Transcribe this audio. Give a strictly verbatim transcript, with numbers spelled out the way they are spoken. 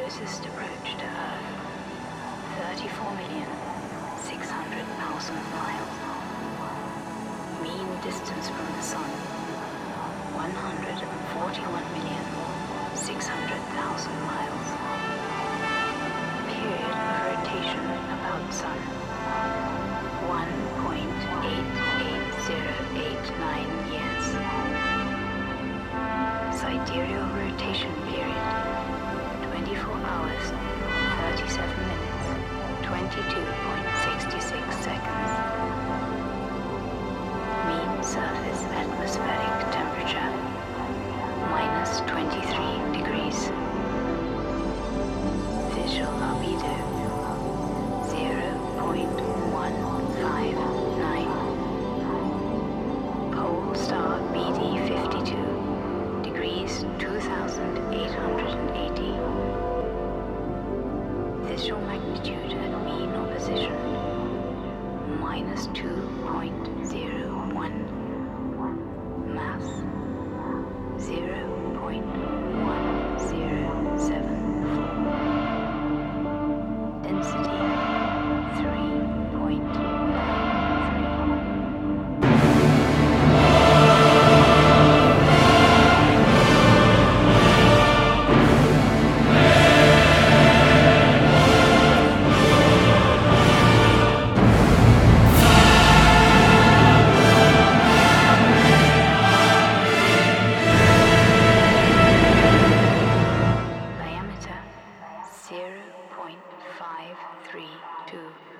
closest approach to Earth, thirty-four million six hundred thousand miles. Mean distance from the Sun, one hundred forty-one million six hundred thousand miles. Period of rotation about Sun, one point eight eight zero eight nine years. Sidereal rotation period, twenty-four hours, thirty-seven minutes, twenty-two point six six seconds. Mean surface atmospheric temperature, minus twenty-three degrees. Visual albedo, zero point one five nine. Pole star B D fifty-two, degrees two thousand eight hundred eighty. Visual magnitude at mean opposition, minus two point zero one. Mass, zero point one zero seven four. Density, three point nine three. Diameter, zero point five three two.